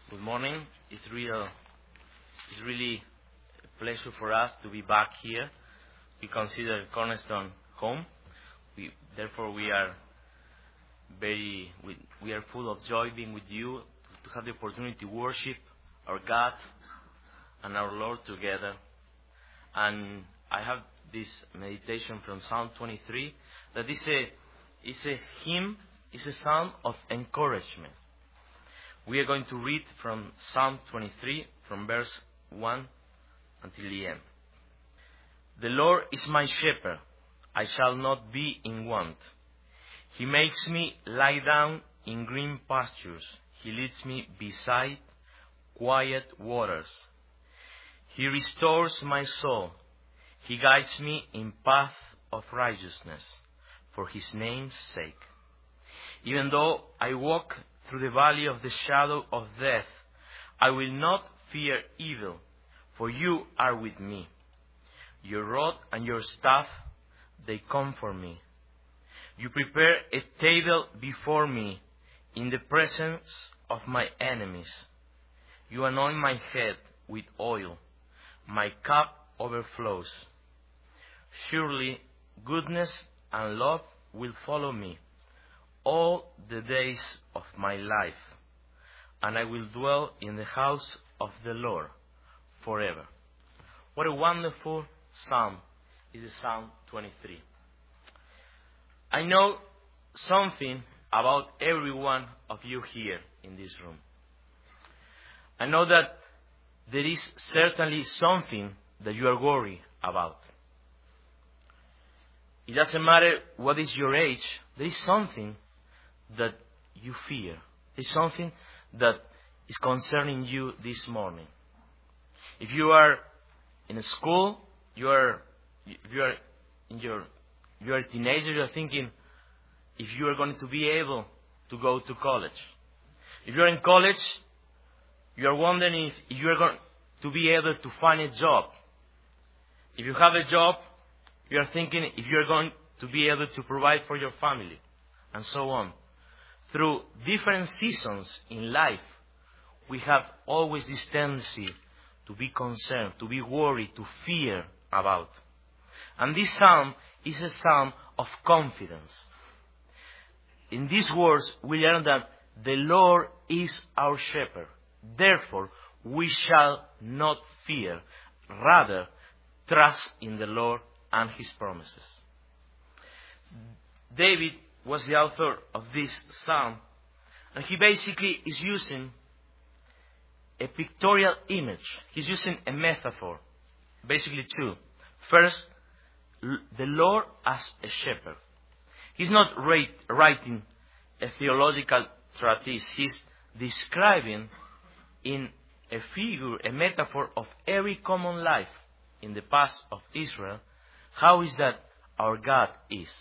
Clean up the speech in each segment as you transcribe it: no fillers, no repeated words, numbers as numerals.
Good morning. It's really a pleasure for us to be back here. We consider Cornerstone home. Therefore, we are full of joy being with you to have the opportunity to worship our God and our Lord together. And I have this meditation from Psalm 23 that is a hymn, is a psalm of encouragement. We are going to read from Psalm 23, from verse 1 until the end. The Lord is my shepherd, I shall not be in want. He makes me lie down in green pastures. He leads me beside quiet waters. He restores my soul. He guides me in path of righteousness for His name's sake. Even though I walk through the valley of the shadow of death, I will not fear evil, for you are with me. Your rod and your staff, they comfort me. You prepare a table before me in the presence of my enemies. You anoint my head with oil. My cup overflows. Surely goodness and love will follow me all the days of my life, and I will dwell in the house of the Lord forever. What a wonderful psalm is Psalm 23. I know something about every one of you here in this room. I know that there is certainly something that you are worried about. It doesn't matter what is your age, there is something that you fear. There's something that is concerning you this morning. If you are in a school, you are a teenager, you are thinking if you are going to be able to go to college. If you are in college, you are wondering if you are going to be able to find a job. If you have a job, you are thinking if you are going to be able to provide for your family, and so on. Through different seasons in life, we have always this tendency to be concerned, to be worried, to fear about. And this psalm is a psalm of confidence. In these words, we learn that the Lord is our shepherd. Therefore, we shall not fear. Rather, trust in the Lord and His promises. David was the author of this psalm, and he basically is using a pictorial image. He's using a metaphor, basically two. First, the Lord as a shepherd. He's not writing a theological treatise. He's describing in a figure, a metaphor of every common life in the past of Israel, how is that our God is.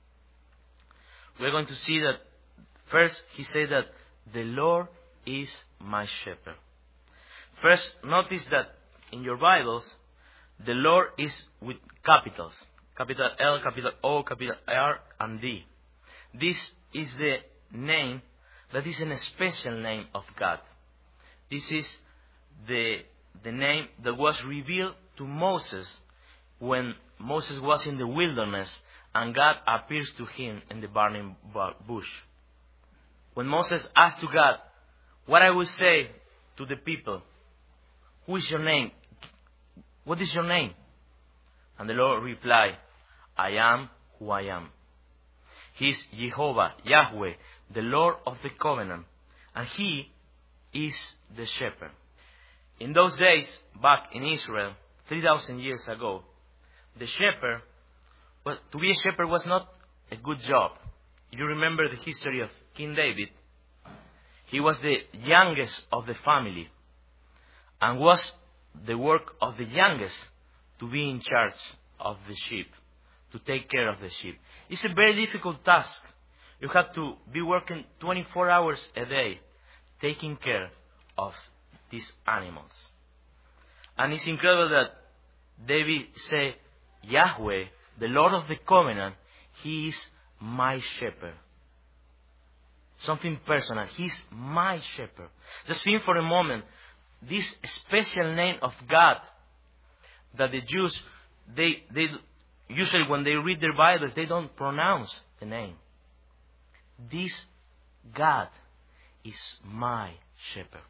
We're going to see that first he said that the Lord is my shepherd. First, notice that in your Bibles, the Lord is with capitals. Capital L, capital O, capital R, and D. This is the name that is a special name of God. This is the name that was revealed to Moses when Moses was in the wilderness and God appears to him in the burning bush. When Moses asked to God, what I will say to the people, who is your name? What is your name? And the Lord replied, I am who I am. He is Jehovah, Yahweh, the Lord of the covenant, and He is the shepherd. In those days, back in Israel, 3,000 years ago, the shepherd, to be a shepherd was not a good job. You remember the history of King David. He was the youngest of the family, and was the work of the youngest to be in charge of the sheep, to take care of the sheep. It's a very difficult task. You have to be working 24 hours a day, taking care of these animals. And it's incredible that David said, Yahweh, the Lord of the covenant, He is my shepherd. something personal. He's my shepherd. Just think for a moment, this special name of God that the Jews, they usually when they read their Bibles, they don't pronounce the name. This God is my shepherd.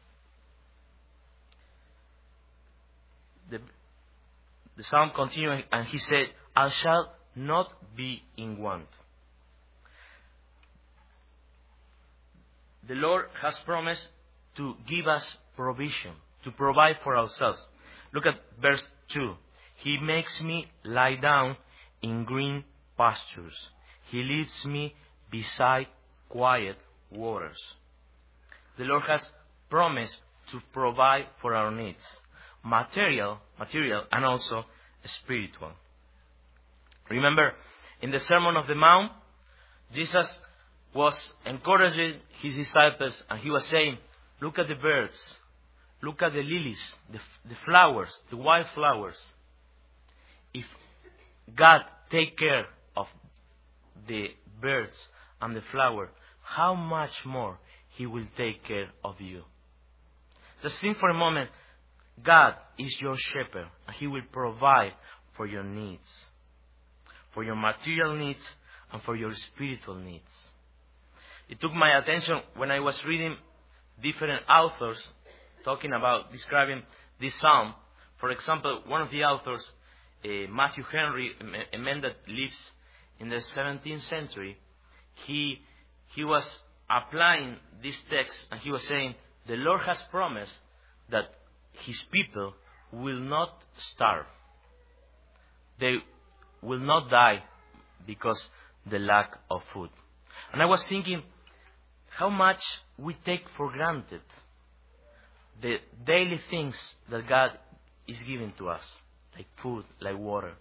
The psalm continues, and he said, I shall not be in want. The Lord has promised to give us provision, to provide for ourselves. Look at verse 2. He makes me lie down in green pastures. He leads me beside quiet waters. The Lord has promised to provide for our needs, material, and also spiritual. Remember, in the Sermon on the Mount, Jesus was encouraging his disciples, and he was saying, look at the birds, look at the lilies, the flowers, the wild flowers. If God take care of the birds and the flower, how much more He will take care of you? Just think for a moment, God is your shepherd, and He will provide for your needs, for your material needs and for your spiritual needs. It took my attention when I was reading different authors describing this psalm. For example, one of the authors, Matthew Henry, a man that lives in the 17th century, he was applying this text, and he was saying, the Lord has promised that His people will not starve. They will not die because the lack of food. And I was thinking how much we take for granted the daily things that God is giving to us, like food, like water.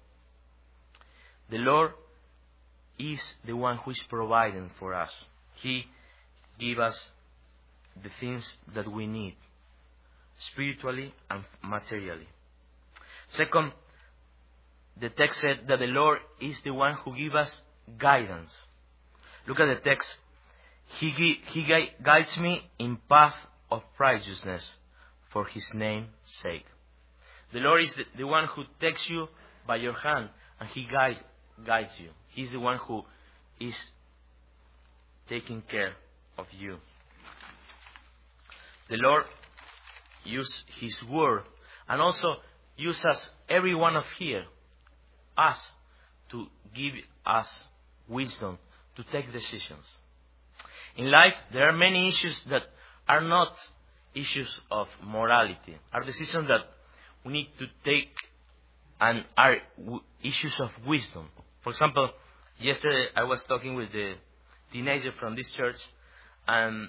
The Lord is the one who is providing for us. He gives us the things that we need, spiritually and materially. Second, the text said that the Lord is the one who gives us guidance. Look at the text. He guides me in path of righteousness for His name's sake. The Lord is the one who takes you by your hand, and He guides you. He's the one who is taking care of you. The Lord uses His word, and also uses every one of us to give us wisdom to take decisions. In life, there are many issues that are not issues of morality, are decisions that we need to take and are issues of wisdom. For example, yesterday I was talking with the teenager from this church, and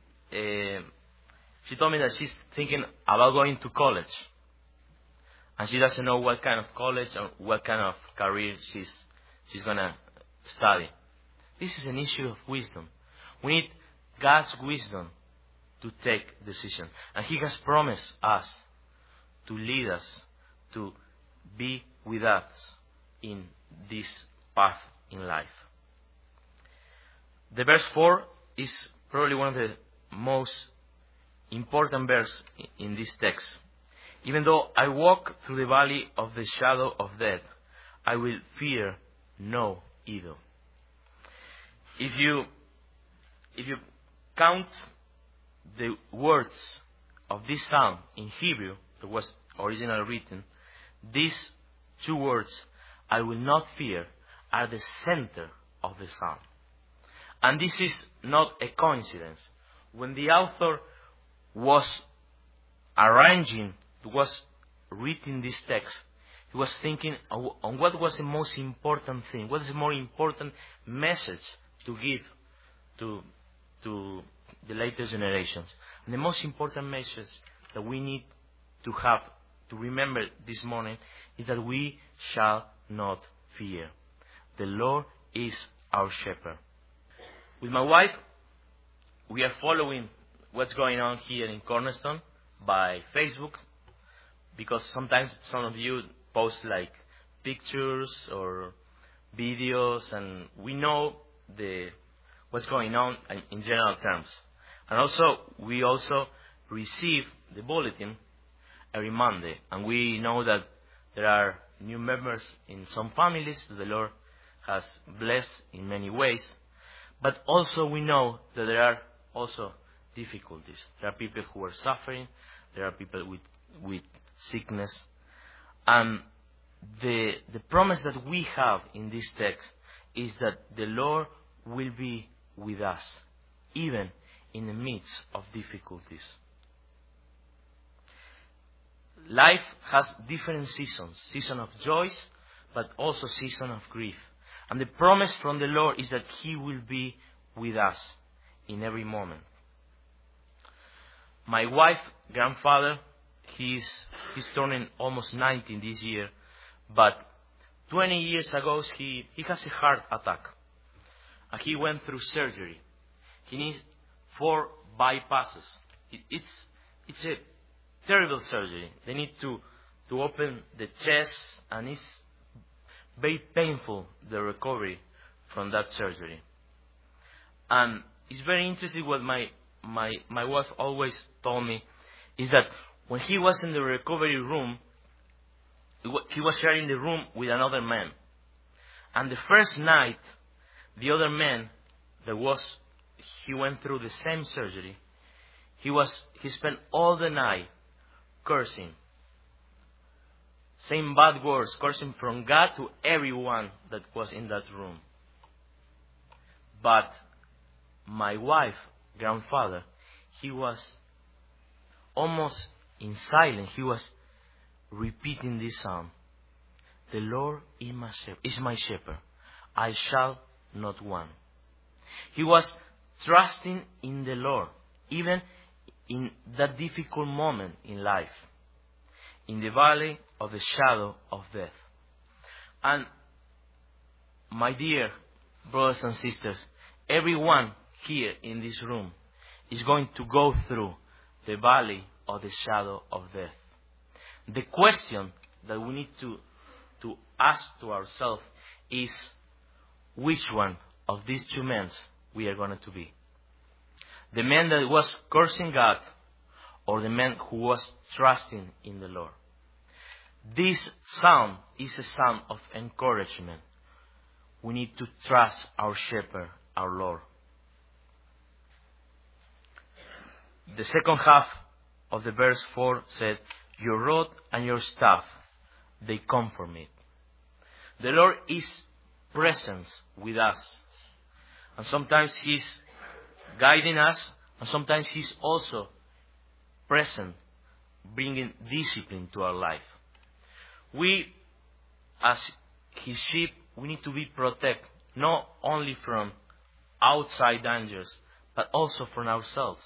she told me that she's thinking about going to college, and she doesn't know what kind of college or what kind of career she's gonna study. This is an issue of wisdom. We need God's wisdom to take decisions, and He has promised us to lead us, to be with us in this path in life. The verse 4 is probably one of the most important verses in this text. Even though I walk through the valley of the shadow of death, I will fear no evil. If you count the words of this psalm in Hebrew that was originally written, these two words, I will not fear, are the center of the psalm. And this is not a coincidence. When the author was reading this text, he was thinking on what was the most important thing, what is the more important message to give to the later generations. And the most important message that we need to have to remember this morning is that we shall not fear. The Lord is our shepherd. With my wife, we are following what's going on here in Cornerstone by Facebook, because sometimes some of you post like pictures or videos, and we know what's going on in general terms. And also, we also receive the bulletin every Monday. And we know that there are new members in some families that the Lord has blessed in many ways. But also we know that there are also difficulties. There are people who are suffering. There are people with sickness. And the promise that we have in this text is that the Lord will be with us, even in the midst of difficulties. Life has different seasons. Season of joy, but also season of grief. And the promise from the Lord is that He will be with us in every moment. My wife's grandfather, he's turning almost 90 this year, but 20 years ago he has a heart attack. And he went through surgery. He needs 4 bypasses. It's a terrible surgery. They need to open the chest, and it's very painful, the recovery from that surgery. And it's very interesting what my wife always told me, is that when he was in the recovery room, he was sharing the room with another man. And the first night, the other man he went through the same surgery, he spent all the night cursing. Saying bad words, cursing from God to everyone that was in that room. But my wife's grandfather, he was almost in silence. He was repeating this psalm. The Lord is my shepherd. I shall not want. He was trusting in the Lord, even in that difficult moment in life, in the valley of the shadow of death. And my dear brothers and sisters, everyone here in this room is going to go through the valley of the shadow of death. The question that we need to ask to ourselves is, which one of these two men we are going to be? The man that was cursing God, or the man who was trusting in the Lord? This psalm is a psalm of encouragement. We need to trust our shepherd, our Lord. The second half of the verse 4 said, your rod and your staff, they comfort me. The Lord is present with us. And sometimes He's guiding us, and sometimes He's also present, bringing discipline to our life. We, as His sheep, we need to be protected, not only from outside dangers, but also from ourselves.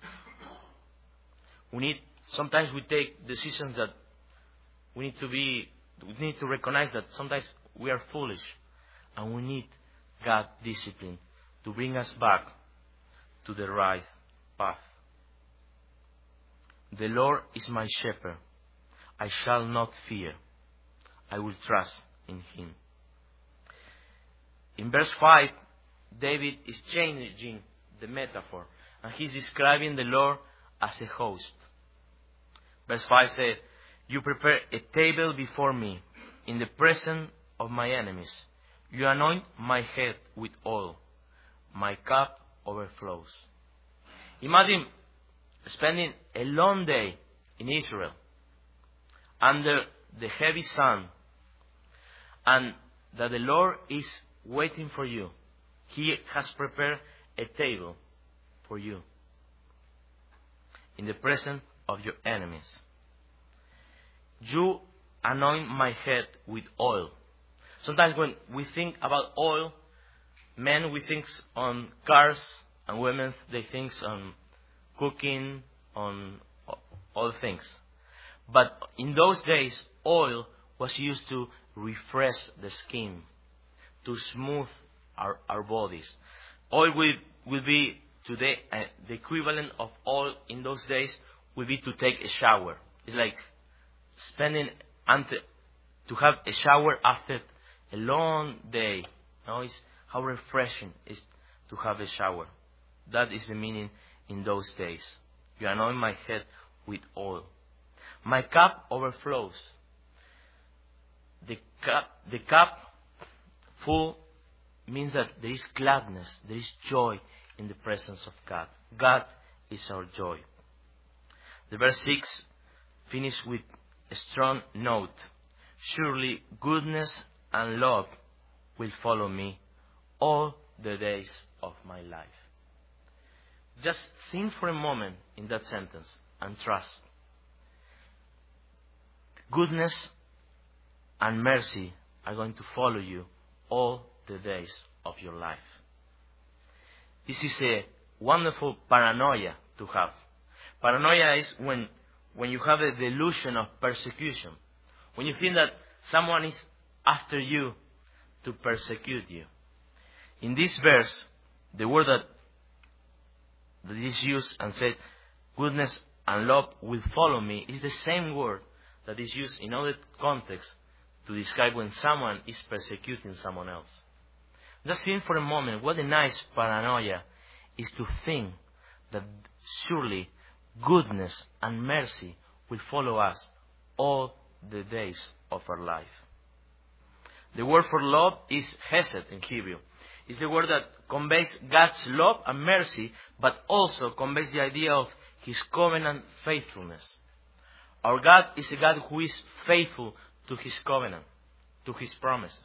Sometimes we take decisions that we need to recognize that sometimes we are foolish, and we need God's discipline to bring us back to the right path. The Lord is my shepherd. I shall not fear. I will trust in Him. In verse 5, David is changing the metaphor, and he's describing the Lord as a host. Verse 5 says, you prepare a table before me in the presence of my enemies. You anoint my head with oil. My cup overflows. Imagine spending a long day in Israel under the heavy sun, and that the Lord is waiting for you. He has prepared a table for you in the presence of your enemies. You anoint my head with oil. Sometimes when we think about oil, men, we think on cars, and women, they think on cooking, on all things. But in those days, oil was used to refresh the skin, to smooth our bodies. Oil will be today, the equivalent of oil in those days will be to take a shower. It's like to have a shower after a long day. It's how refreshing is to have a shower. That is the meaning in those days. You anoint my head with oil. My cup overflows. The cup full means that there is gladness, there is joy in the presence of God. God is our joy. The verse 6 finishes with a strong note. Surely goodness and love will follow me all the days of my life. Just think for a moment in that sentence and trust. Goodness and mercy are going to follow you all the days of your life. This is a wonderful paranoia to have. Paranoia is when you have a delusion of persecution. When you think that someone is after you to persecute you. In this verse, the word that is used and said, goodness and love will follow me, is the same word that is used in other contexts to describe when someone is persecuting someone else. Just think for a moment what a nice paranoia is to think that surely goodness and mercy will follow us all the days of our life. The word for love is hesed in Hebrew. It's the word that conveys God's love and mercy, but also conveys the idea of His covenant faithfulness. Our God is a God who is faithful to His covenant, to His promises.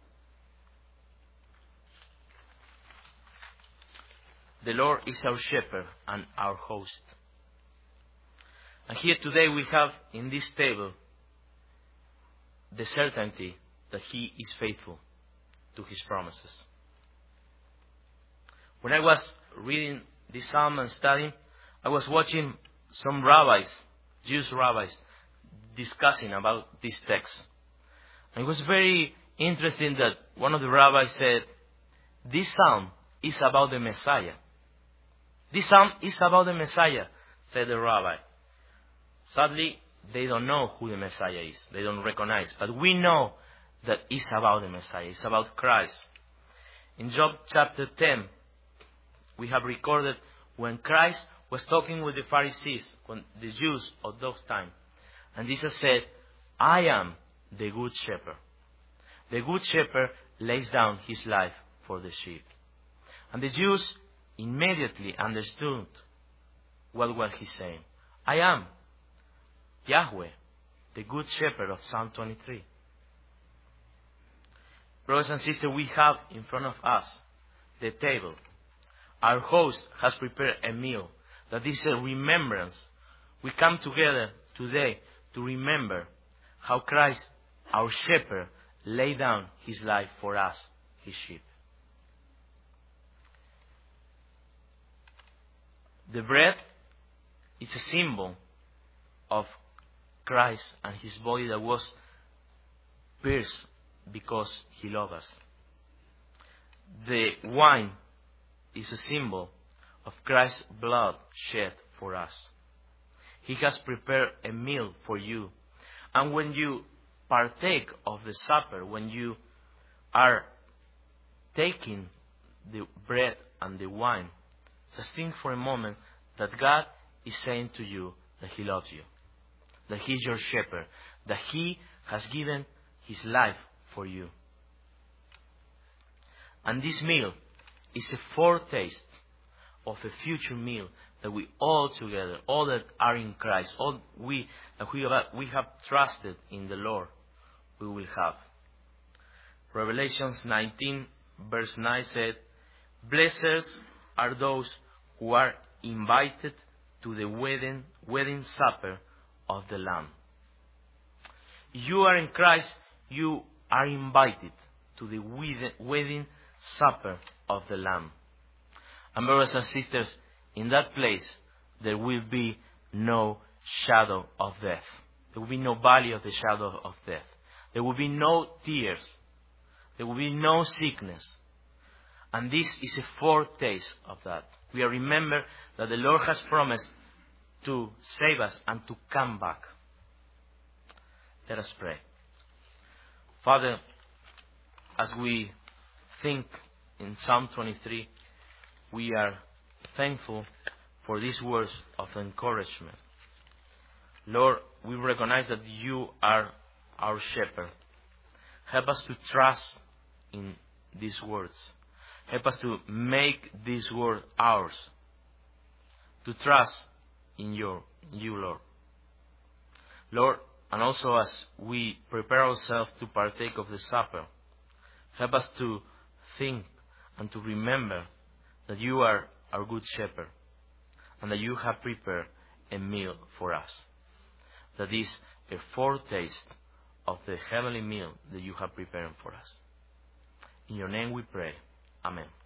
The Lord is our shepherd and our host. And here today we have in this table the certainty that He is faithful to His promises. When I was reading this psalm and studying, I was watching some rabbis, Jewish rabbis, discussing about this text. And it was very interesting that one of the rabbis said, this psalm is about the Messiah. This psalm is about the Messiah, said the rabbi. Sadly, they don't know who the Messiah is. They don't recognize. But we know that it's about the Messiah. It's about Christ. In Job chapter 10, we have recorded when Christ was talking with the Pharisees, the Jews of those times. And Jesus said, I am the good shepherd. The good shepherd lays down his life for the sheep. And the Jews immediately understood what was he saying. I am Yahweh, the good shepherd of Psalm 23. Brothers and sisters, we have in front of us the table. Our host has prepared a meal that is a remembrance. We come together today to remember how Christ, our shepherd, laid down his life for us, his sheep. The bread is a symbol of Christ and his body that was pierced because he loved us. The wine is a symbol of Christ's blood shed for us. He has prepared a meal for you. And when you partake of the supper, when you are taking the bread and the wine, just think for a moment that God is saying to you that He loves you, that He is your shepherd, that He has given His life for you. And this meal is a foretaste of a future meal that we all together, all that are in Christ, all we have trusted in the Lord, we will have. Revelations 19 verse 9 said, blessed are those who are invited to the wedding supper of the Lamb. If you are in Christ, you are invited to the wedding supper of the Lamb. And brothers and sisters, in that place, there will be no shadow of death. There will be no valley of the shadow of death. There will be no tears. There will be no sickness. And this is a foretaste of that. We are remember that the Lord has promised to save us and to come back. Let us pray. Father, as we think in Psalm 23, we are thankful for these words of encouragement. Lord, we recognize that you are our shepherd. Help us to trust in these words. Help us to make these words ours. To trust in you, Lord. Lord, and also as we prepare ourselves to partake of the supper, help us to think and to remember that you are our good shepherd and that you have prepared a meal for us. That is a foretaste of the heavenly meal that you have prepared for us. In your name we pray. Amen.